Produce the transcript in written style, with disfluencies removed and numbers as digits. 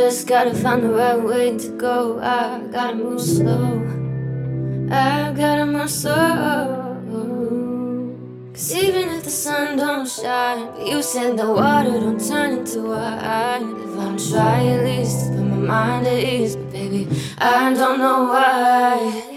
just gotta find the right way to go. I gotta move slow. I gotta move slow. 'Cause even if the sun don't shine, but you said the water don't turn into wine. If I don't try at least to put my mind at ease, but baby, I don't know why.